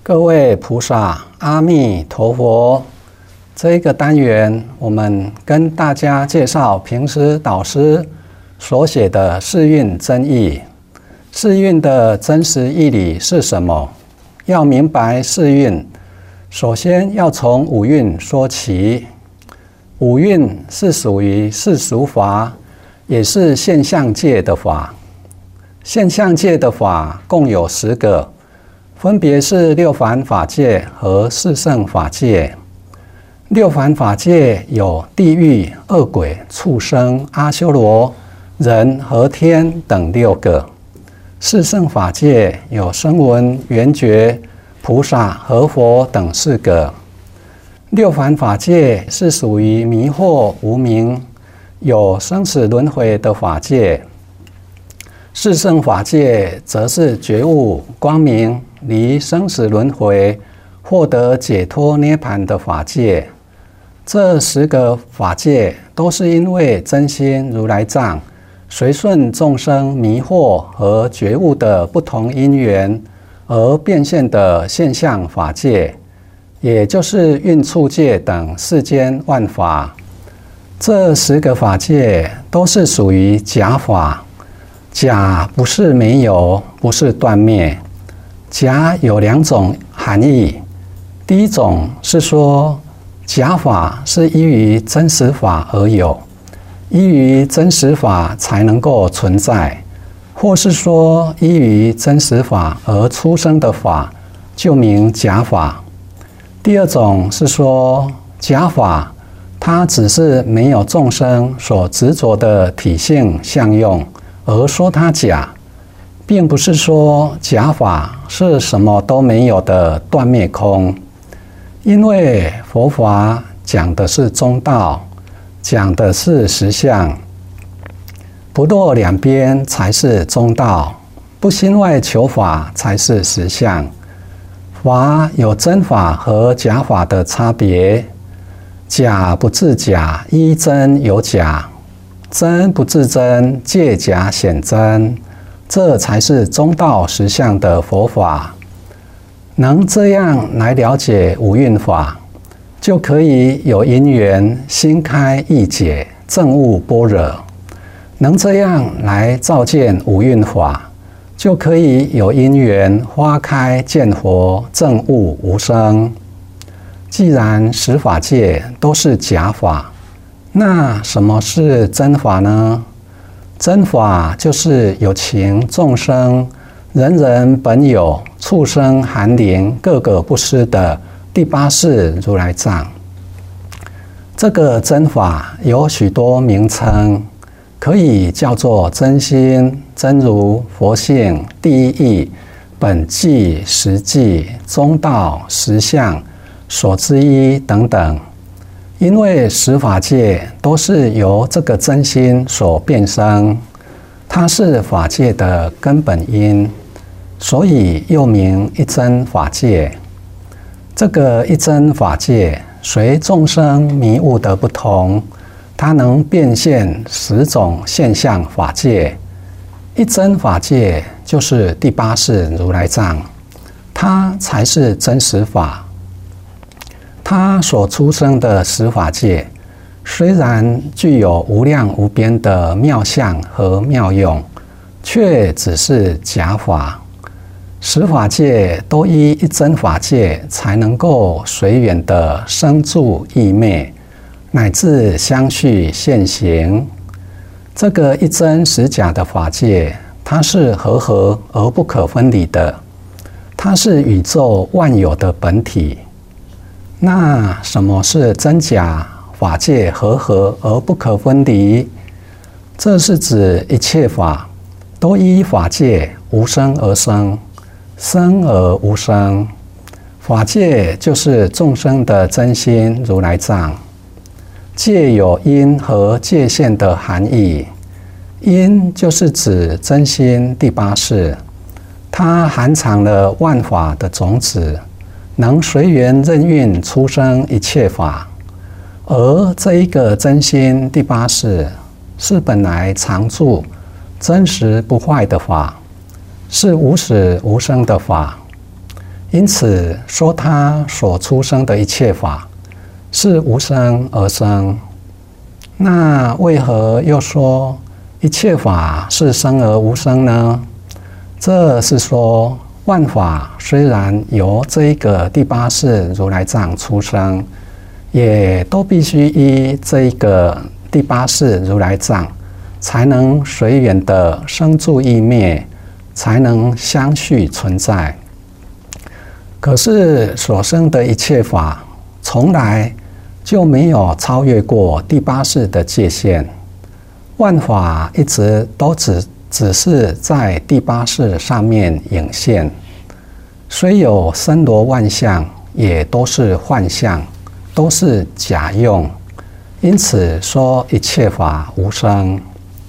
各位菩萨，阿弥陀佛。这一个单元，我们跟大家介绍平时导师所写的世运真义。世运的真实义理是什么？要明白世运，首先要从五蕴说起。五蕴是属于世俗法，也是现象界的法。现象界的法共有10个。分别是六凡法界和四圣法界。六凡法界有地狱、恶鬼、畜生、阿修罗、人和天等6个。四圣法界有声闻、缘觉、菩萨和佛等4个。六凡法界是属于迷惑无明，有生死轮回的法界。四圣法界则是觉悟光明，离生死轮回，获得解脱涅槃的法界。这10个法界都是因为真心如来藏随顺众生迷惑和觉悟的不同因缘而变现的现象法界，也就是运处界等世间万法。这10个法界都是属于假法。假不是没有，不是断灭。假有2种含义。第一种是说，假法是依于真实法而有，依于真实法才能够存在，或是说依于真实法而出生的法，就名假法。第二种是说，假法它只是没有众生所执着的体性相用，而说它假，并不是说假法是什么都没有的断灭空。因为佛法讲的是中道，讲的是实相，不落两边才是中道，不心外求法才是实相。法有真法和假法的差别，假不自假，依真有假。真不自真，借假显真，这才是中道实相的佛法。能这样来了解五蕴法，就可以有因缘心开意解，证悟般若。能这样来照见五蕴法，就可以有因缘花开见佛，证悟无生。既然10法界都是假法，那什么是真法呢？真法就是有情众生，人人本有，畜生含灵，个个不失的第8世如来藏。这个真法有许多名称，可以叫做真心、真如、佛性、第一义、本际、实际、中道、实相、所知一等等。因为10法界都是由这个真心所变生，它是法界的根本因，所以又名一真法界。这个一真法界随众生迷悟的不同，它能变现10种现象法界。一真法界就是第8世如来藏，它才是真实法。它所出生的10法界，虽然具有无量无边的妙相和妙用，却只是假法。10法界都依一真法界才能够随缘的生住异灭，乃至相续现行。这个一真10假的法界，它是和合而不可分离的，它是宇宙万有的本体。那什么是真假法界和合而不可分离？这是指一切法都依法界无生而生，生而无生。法界就是众生的真心如来藏。界有因和界限的含义。因就是指真心第8世，它含藏了万法的种子，能随缘任运出生一切法。而这一个真心第8世是本来常住、真实不坏的法，是无始无生的法。 因此说他所出生的一切法是无生而生。那为何又说一切法是生而无生呢？这是说万法虽然由这一个第八世如来藏出生，也都必须依这一个第八世如来藏才能随缘的生住异灭，才能相续存在。可是所生的一切法从来就没有超越过第八世的界限，万法一直都只是在第八世上面影现，虽有森罗万象，也都是幻象，都是假用，因此说一切法无生。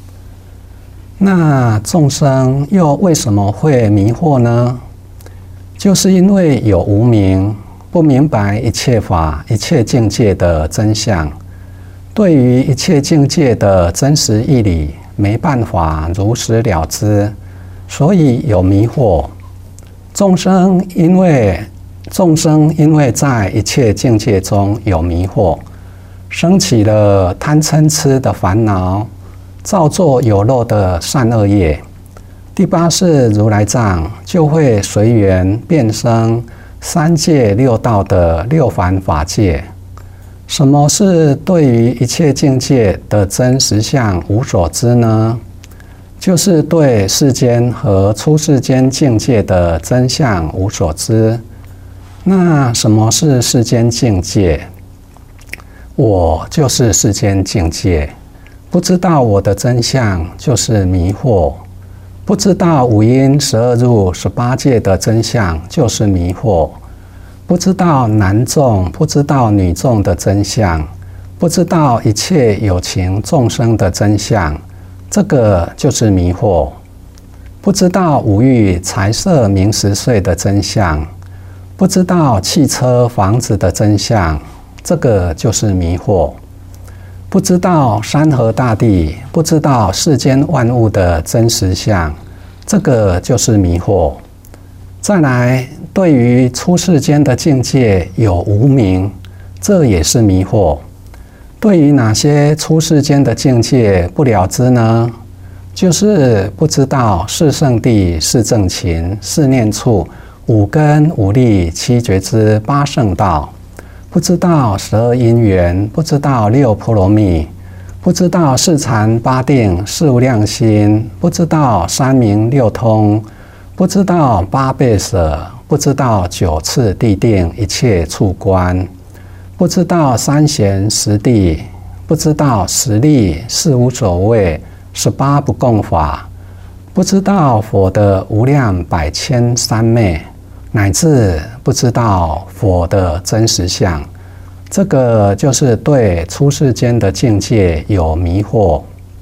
那众生又为什么会迷惑呢？就是因为有无明，不明白一切法、一切境界的真相，对于一切境界的真实义理没办法如实了知，所以有迷惑。众生因为在一切境界中有迷惑，生起了贪嗔痴的烦恼，造作有漏的善恶业，第八世如来藏就会随缘变生三界六道的六凡法界。什么是对于一切境界的真实相无所知呢？就是对世间和出世间境界的真相无所知。那什么是世间境界？我就是世间境界，不知道我的真相就是迷惑，不知道五阴12入18界的真相就是迷惑，不知道男众不知道女众的真相，不知道一切有情众生的真相，这个就是迷惑。不知道五欲财色名食睡的真相，不知道汽车房子的真相，这个就是迷惑。不知道山河大地，不知道世间万物的真实相，这个就是迷惑。再来，对于出世间的境界有无明，这也是迷惑。对于哪些出世间的境界不了知呢？就是不知道四圣谛、四正勤、四念处、五根、五力、七觉支、八圣道，不知道12因缘，不知道6波罗蜜，不知道4禅8定、4无量心，不知道3明6通，不知道8倍舍，不知道9次地定一切处观，不知道3贤10地，不知道10力4无所谓18不共法，不知道佛的无量百千三昧，乃至不知道佛的真实相，这个就是对出世间的境界有迷惑。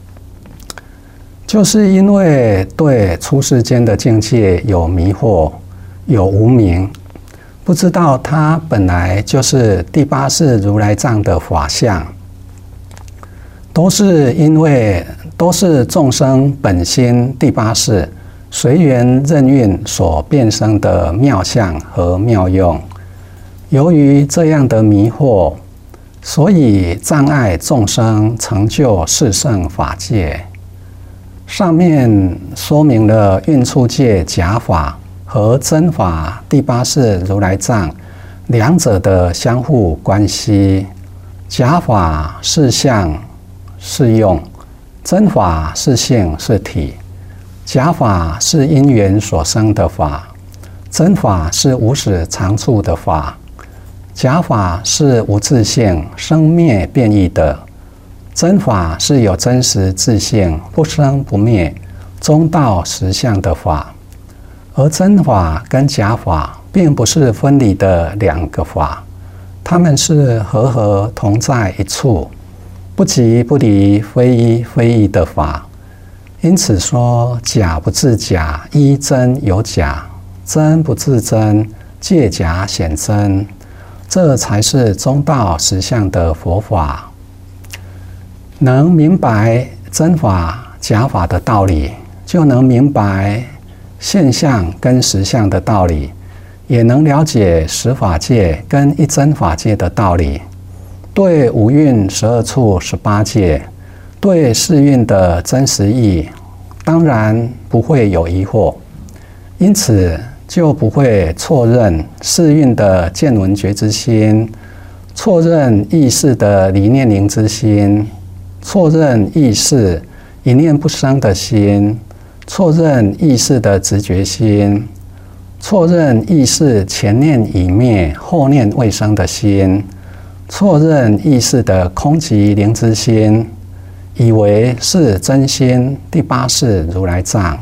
就是因为对出世间的境界有迷惑，有无明，不知道它本来就是第八世如来藏的法相，都是众生本心第八世随缘任运所变生的妙相和妙用。由于这样的迷惑，所以障碍众生成就四圣法界。上面说明了运处界假法和真法第八世如来藏两者的相互关系。假法是相是用，真法是性是体。假法是因缘所生的法，真法是无始常处的法。假法是无自性，生灭变异的，真法是有真实自性，不生不灭，中道实相的法。而真法跟假法并不是分离的两个法，它们是和合同在一处，不即不离，非一非异的法。因此说，假不自假，依真有假；真不自真，借假显真。这才是中道实相的佛法。能明白真法、假法的道理，就能明白现象跟实相的道理， 也能了解十法界跟一真法界的道理，对五蕴12处18界，对世运的真实义，当然不会有疑惑，因此就不会错认世运的见闻觉之心，错认意识的离念灵之心，错认意识一念不生的心，错认意识的直觉心，错认意识前念已灭后念未生的心，错认意识的空寂灵知心，以为是真心第8世如来藏，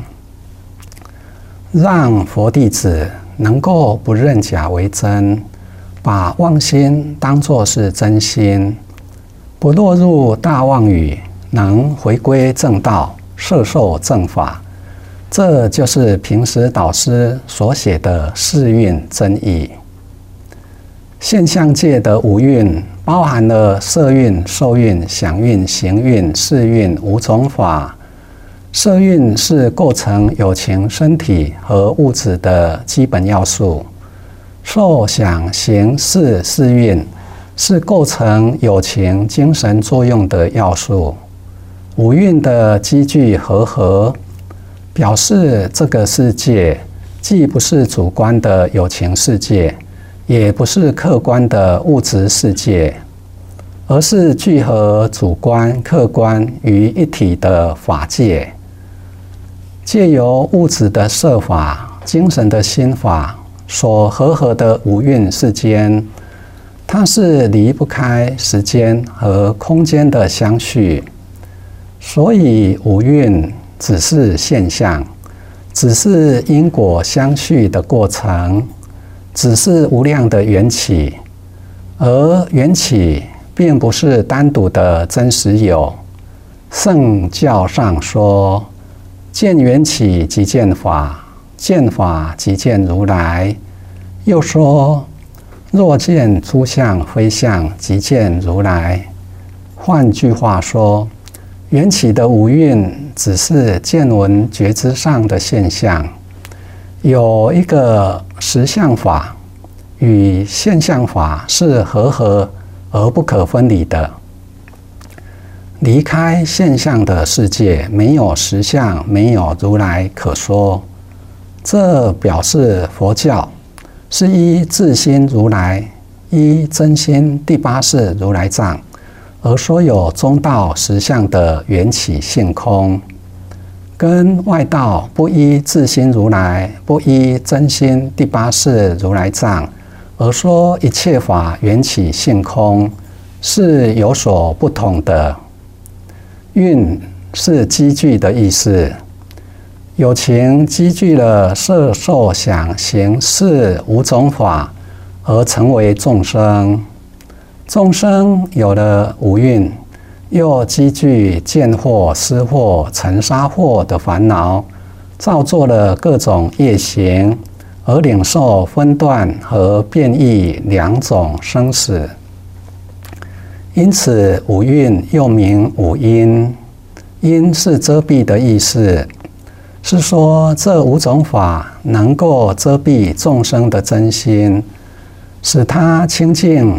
让佛弟子能够不认假为真，把妄心当作是真心，不落入大妄语，能回归正道，摄受正法。这就是平时导师所写的世运真义。现象界的五蕴包含了色蕴、受蕴、想蕴、行蕴、识蕴5种法。色蕴是构成有情身体和物质的基本要素，受、想、行、识四蕴是构成有情精神作用的要素。五蕴的积聚和合，表示这个世界既不是主观的有情世界，也不是客观的物质世界，而是聚合主观、客观于一体的法界。借由物质的色法、精神的心法所和合的五蕴世间，它是离不开时间和空间的相续，所以五蕴只是现象，只是因果相续的过程，只是无量的缘起，而缘起并不是单独的真实有。圣教上说，见缘起即见法，见法即见如来。又说，若见诸相非相，即见如来。换句话说，缘起的五蕴只是见闻觉知上的现象，有一个实相法与现象法是和合而不可分离的。离开现象的世界，没有实相，没有如来可说。这表示佛教是依自心如来、依真心第8世如来藏而说有中道实相的缘起性空，跟外道不依自心如来、不依真心第8世如来藏而说一切法缘起性空是有所不同的。蕴是积聚的意思，有情积聚了色、受、想、行、识5种法而成为众生。众生有了五蕴，又积聚见惑、思惑、尘沙惑的烦恼，造作了各种业行，而领受分段和变异2种生死。因此五蕴又名五因。因是遮蔽的意思，是说这5种法能够遮蔽众生的真心，使他清净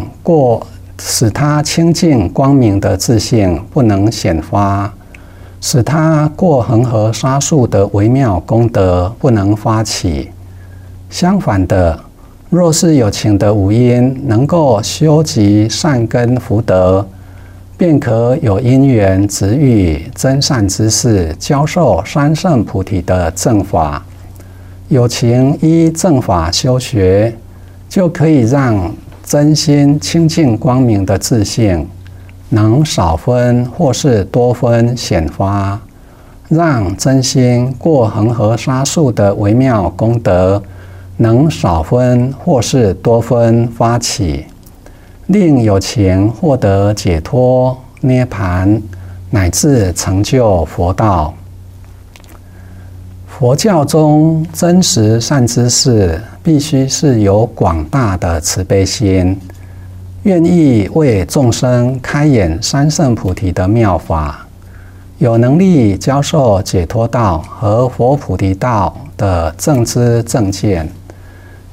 光明的自性不能显发，使他过恒河沙数的微妙功德不能发起。相反的，若是有情的五因能够修集善根福德，便可有因缘直遇真善之事，教授三圣菩提的正法。有情依正法修学，就可以让真心清净光明的自性能少分或是多分显发，让真心过恒河沙数的微妙功德能少分或是多分发起，令有情获得解脱、涅槃，乃至成就佛道。佛教中真实善知识，必须是有广大的慈悲心，愿意为众生开演三圣菩提的妙法，有能力教授解脱道和佛菩提道的正知正见，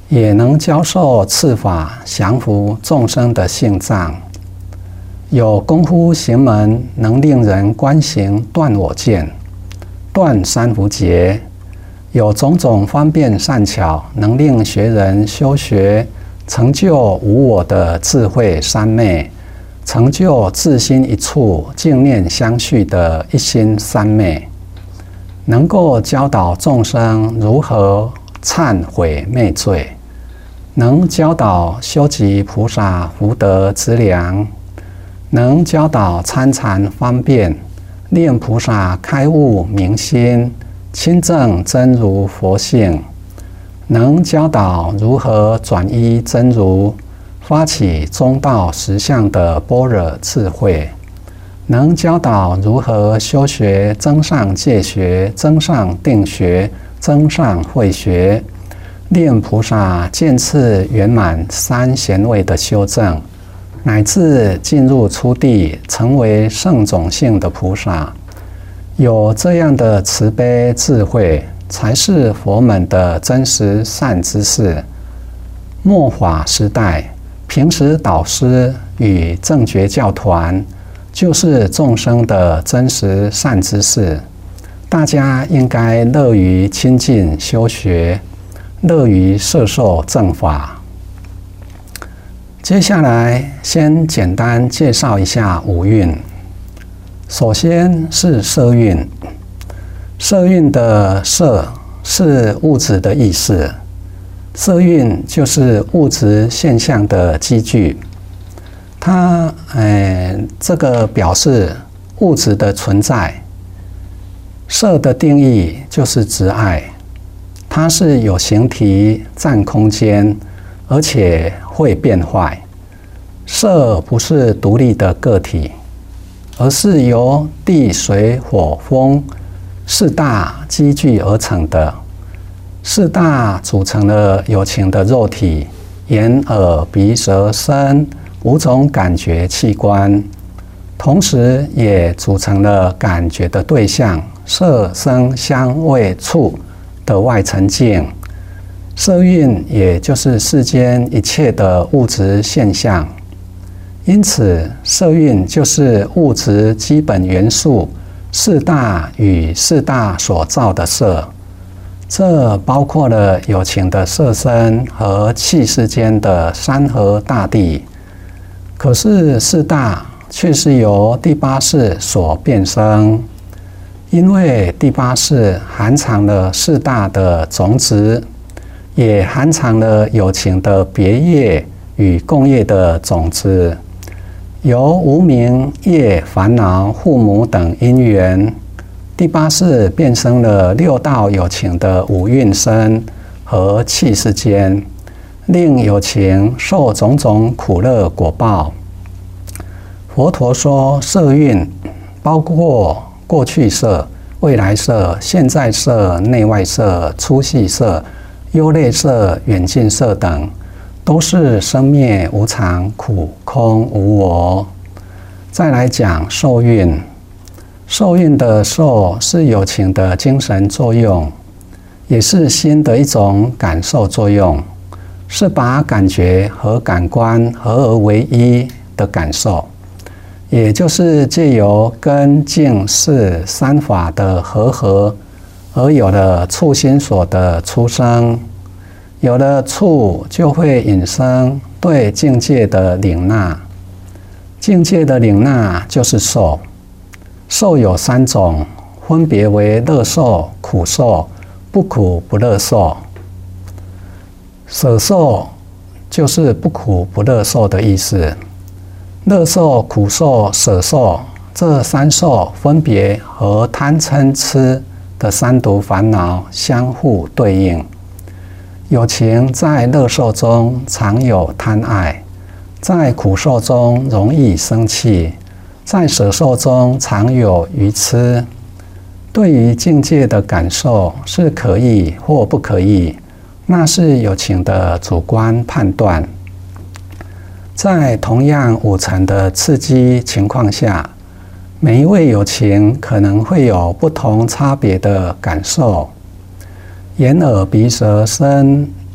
也能教授次法降伏众生的性障。有功夫行门，能令人观行断我见，断三伏劫；有种种方便善巧，能令学人修学成就无我的智慧三昧，成就自心一处净念相续的一心三昧，能够教导众生如何忏悔昧罪，能教导修集菩萨福德资粮，能教导参禅方便，令菩萨开悟明心，亲证真如佛性，能教导如何转依真如，发起中道实相的般若智慧，能教导如何修学增上戒学、增上定学、增上慧学，令菩萨渐次圆满三贤位的修正，乃至进入初地，成为圣种性的菩萨。有这样的慈悲智慧，才是佛门的真实善知识。末法时代，平时导师与正觉教团，就是众生的真实善知识。大家应该乐于亲近修学，乐于摄受正法。接下来，先简单介绍一下五蕴。首先是色蕴，色蕴的色是物质的意思，色蕴就是物质现象的积聚。它这个表示物质的存在。色的定义就是执爱，它是有形体、占空间，而且会变坏。色不是独立的个体，而是由地、水、火、风四大积聚而成的。四大组成了有情的肉体，眼、耳、鼻、舌、身五种感觉器官，同时也组成了感觉的对象，色、声、香、味、触的外层境。色蕴也就是世间一切的物质现象。因此，色蕴就是物质基本元素四大与四大所造的色，这包括了有情的色身和气世间的山河大地。可是四大却是由第八识所变生，因为第八识含藏了四大的种子，也含藏了有情的别业与共业的种子。由无明、业、烦恼、父母等因缘，第八识变生了六道有情的五蕴身和气世间，令有情受种种苦乐果报。佛陀说，色蕴包括过去色、未来色、现在色、内外色、粗细色、优劣色、远近色等，都是生灭无常、苦空无我。再来讲受蕴，受蕴的受是有情的精神作用，也是心的一种感受作用，是把感觉和感官合而为一的感受，也就是借由根、境、识三法的合而有了触心所的出生。有了触，就会引生对境界的领纳。境界的领纳就是受。受有三种，分别为乐受、苦受、不苦不乐受。舍受就是不苦不乐受的意思。乐受、苦受、舍受这三受分别和贪嗔痴的三毒烦恼相互对应。有情在乐受中常有贪爱，在苦受中容易生气，在舍受中常有愚痴。对于境界的感受是可以或不可以，那是有情的主观判断。在同样五层的刺激情况下，每一位有情可能会有不同差别的感受。眼、耳、鼻、舌、身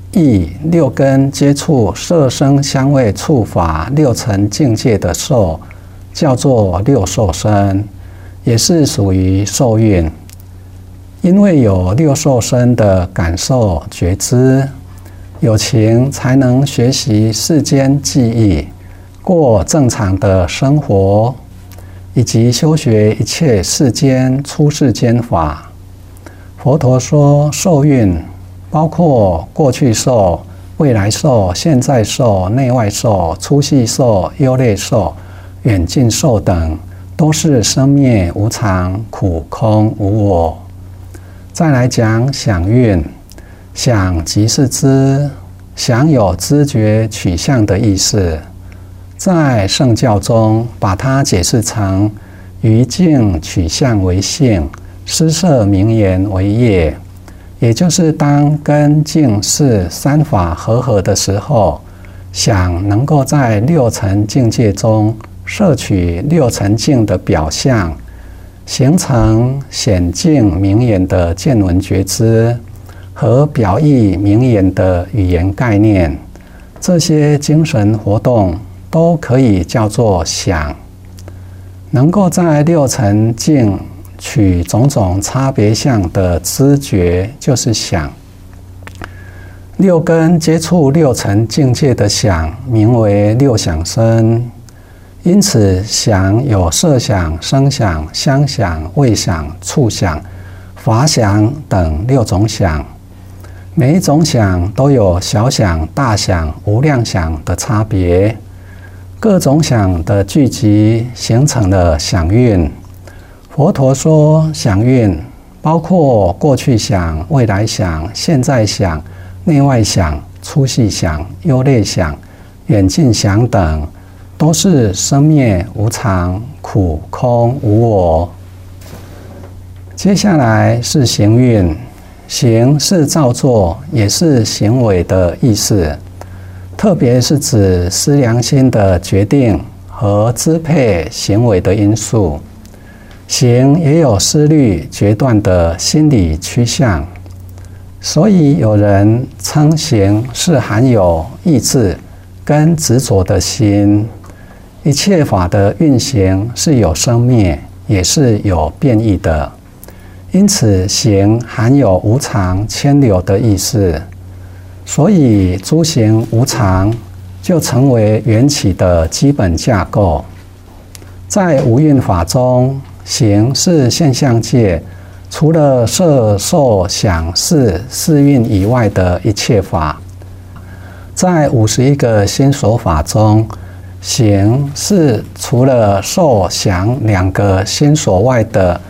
亦六根接触色声香味触法六尘境界的受，叫做六受身，也是属于受蕴。因为有六受身的感受觉知，有情才能学习世间技艺，过正常的生活，以及修学一切世间出世间法。佛陀说受蕴包括过去受、未来受、现在受、内外受、粗细受、优劣受、远近受等，都是生灭无常、苦空无我。再来讲想蕴，想即是知，想有知觉取向的意思。在圣教中，把它解释成于境取向为性，施设名言为业。也就是当根境识三法合的时候，想能够在六尘境界中摄取六尘境的表象，形成显境名言的见闻觉知和表意名言的语言概念，这些精神活动都可以叫做想。能够在六尘境取种种差别相的知觉，就是想。六根接触六尘境界的想，名为六想身。因此，想有色想、声想、香想、味想、触想、法想等六种想。每一种想都有小想、大想、无量想的差别。各种想的聚集，形成了想蕴。佛陀说，想蕴包括过去想、未来想、现在想、内外想、粗细想、优劣想、远近想等，都是生灭无常、苦空无我。接下来是行蕴，行是造作，也是行为的意思，特别是指思量心的决定和支配行为的因素。行也有思虑决断的心理趋向，所以有人称行是含有意志跟执着的心。一切法的运行是有生灭，也是有变异的，因此行含有无常牵流的意思。所以诸行无常，就成为缘起的基本架构。在无蕴法中，行是现象界除了色受想识四蕴以外的一切法。在51个心所法中，行是除了受想2个心所外的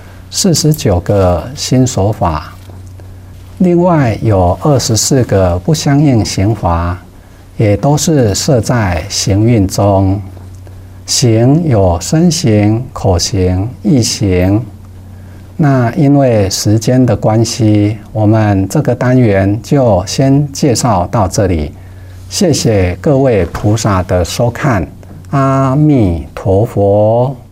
49个心所法。另外有24个不相应行法，也都是设在行蕴中。行有身行、口行、意行。那因为时间的关系，我们这个单元就先介绍到这里。谢谢各位菩萨的收看，阿弥陀佛。